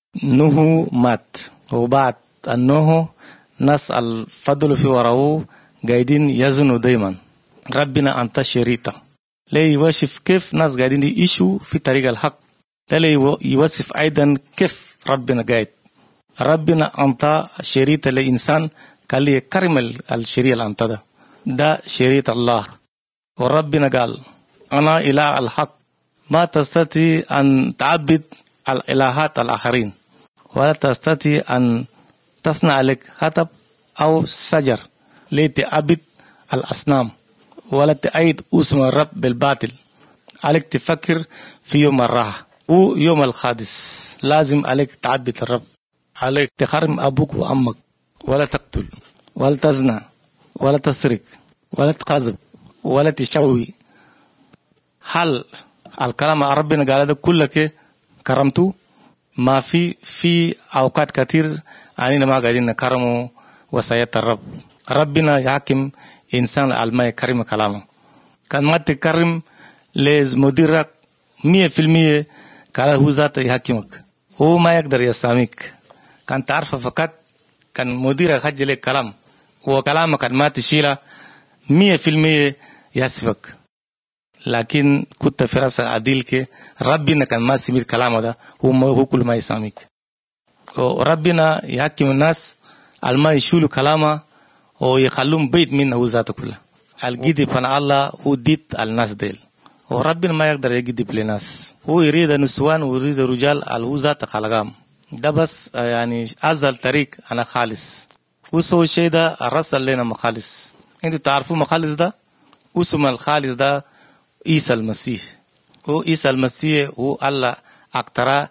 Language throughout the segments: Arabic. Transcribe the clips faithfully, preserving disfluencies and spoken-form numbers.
نوح مات، وبعد النوح ناس الفضل في وراءه قاعدين يزنوا دايما ربنا أنت شريطة. ليه يوصف كيف ناس قاعدين يعيشوا في طريق الحق. ده ليه يوصف أيضا كيف ربنا قاعد. ربنا أنت شريطة لإنسان قال لي كرم الشريعة أنت ده ده شريعة الله. وربنا قال أنا إله الحق، ما تستطيع أن تعبد الإلهات الآخرين، ولا تستطيع أن تصنع لك هتب أو شجر لتعبد الأصنام، ولا تأيد اسم الرب بالباطل. عليك تفكر في يوم الراحة ويوم الخادس لازم عليك تعبد الرب. عليك تحرم أبوك وأمك، ولا تقتل، ولا تزنى، ولا تسرق، ولا تكذب، ولا تشوي. هل الكلام ربنا قال هذا كله كرمته؟ ما في في أوقات كتير أننا ما قاعدين نكرمه وصايات الرب. ربنا يحكم إنسان على يكرم كلامه. كان ما تكرم لمديرك مية في المية قال هو ذاته يحكمك، هو ما يقدر يساميك. كان تعرف فقط كان مديرك حج لك كلام وكلامك كان ما تشيله مية في المية يسفك، لكن كنت في رأس عديل كي ربنا كان ما سميت كلامه ده هو هو كل ما يساميك. وربنا يحكم الناس على ما يشيلوا كلامه ويخلون بيت منه هو ذاته كله. الجدي فن الله هو ديت الناس ديل، وربنا ما يقدر يجدب للناس. هو يريد نسوان ويريد رجال على هو ذاته خلقهم. ده بس يعني أزل طريق أنا خالص. وسوي شيء ده الرسل لنا مخالص. أنتوا تعرفوا مخالص ده؟ اسم الخالص ده عيسى المسيح. هو عيسى المسيح هو الله أكتر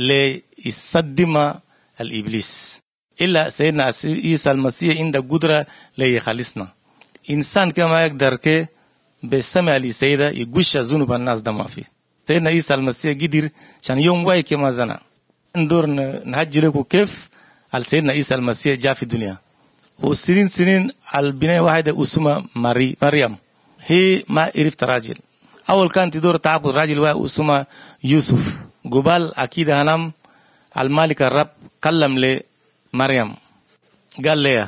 ليصدم الإبليس. إلا سيدنا عيسى المسيح عنده قدرة ليخلصنا. إنسان كما يقدر كي بسمع لسيدة يقش ذنوب الناس ده ما فيه. سيدنا عيسى المسيح قدر عشان يوم واي كما زنا. ندور نهج لكم كيف سيدنا عيسى المسيح جاء في الدنيا. وسنين سنين البناء واحدة اسمها ماري مريم، هي ما عرفت راجل. أول كان تدور تعبد راجل واحد اسمه يوسف. قبال أكيد هنام الملك الرب كلم لمريم قال لها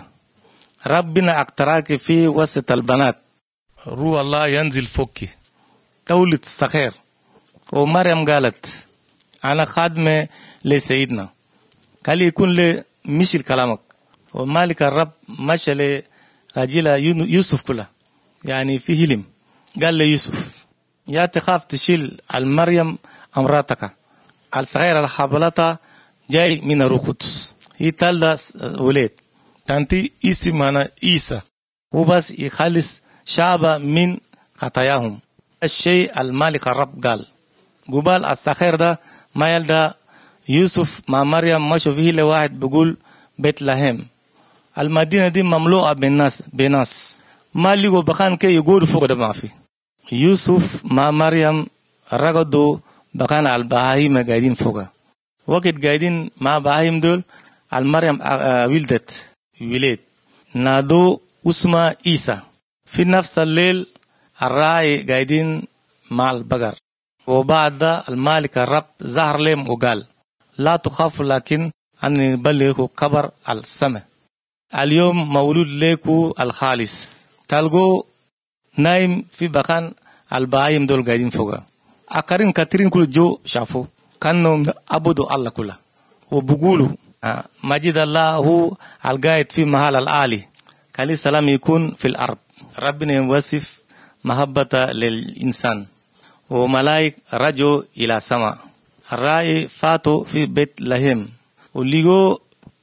ربنا اقتراك في وسط البنات، روح الله ينزل فوقي تولد الصغير. ومريم قالت أنا خادمة لسيدنا، قال يكون لي مشي كلامك. ومالك الرب مشى لراجل يوسف كله يعني في هلم. قال لي يوسف يا تخاف تشيل المريم أمراتك الصغيرة الحبلتها جاي من الروح القدس، هي تلد ولد تنتي اسمنا عيسى وبس يخلص شعب من خطاياهم. الشيء المالك الرب قال قبال الصغير ده ما يلدى يوسف مع مريم مشوا فيه لواحد بيقول بيت لحم. المدينة دي مملوءة بالناس بناس ما لقوا بكان كي يقول فوق ده ما في. يوسف مع مريم رقدوا بكان البهايم قاعدين فوقها. وقت قاعدين مع بهايم دول المريم ولدت ولد نادوا اسمه عيسى. في نفس الليل الراعي قاعدين مع البقر. وبعد المالك الرب ظهر لهم وقال لا تخافوا لكن أن نبلغكم خبر السماء. اليوم مولود لكم الخالص. تلقوا نايم في بكان البهايم دول قاعدين فوقها. أكرين كتيرين كل جو شافوا كانوا عبدوا الله كله وبقولوا مجد الله هو القائد في محل العالي، خلي السلام يكون في الأرض. ربنا يوصف محبة للإنسان. وملاك رجعوا إلى السماء. الراعي فاتوا في بيت لحم ولقوا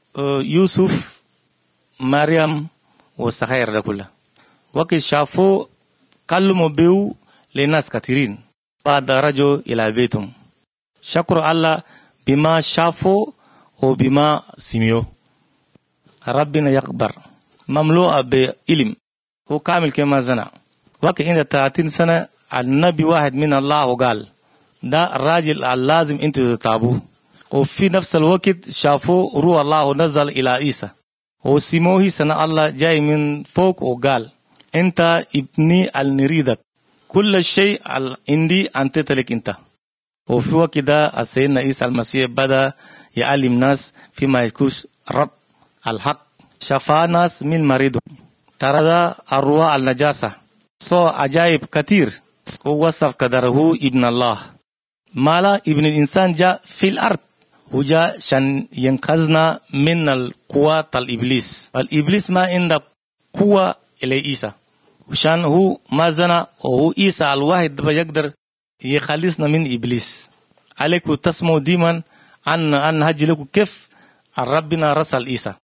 يوسف مريم والصغير ده كله. وقت شافوا كلموا بيو لناس كثيرين. بعد رجعوا إلى بيتهم شكروا الله بما شافوا وبما سمعوا. ربنا يكبر مملوء بعلم وكامل كما زنا. وقت عند ثلاثين سنة النبي واحد من الله وقال ده الراجل اللازم انتوا تتابعوه. وفي نفس الوقت شافوا روح الله نزل إلى عيسى وسموه سنة الله جاي من فوق وقال انت ابني النريدك كل شيء عندي انت تلك انت. وفي وقت ده سيدنا عيسى المسيح بدأ يعلم ناس فيما يكوش رب الحق. شفى ناس من مريض، ترى الروح النجاسة. سو عجائب كثير. ووصف قدره ابن الله. مالا ابن الإنسان جاء في الأرض وجاء شان ينقذنا من القوة الإبليس. الإبليس ما عنده قوة إلى عيسى، وشان هو ما زنا وهو عيسى الواحد بيقدر يخلصنا من إبليس. عليكم تسمعوا ديما عن عن هجي لكم كيف ربنا رسل عيسى.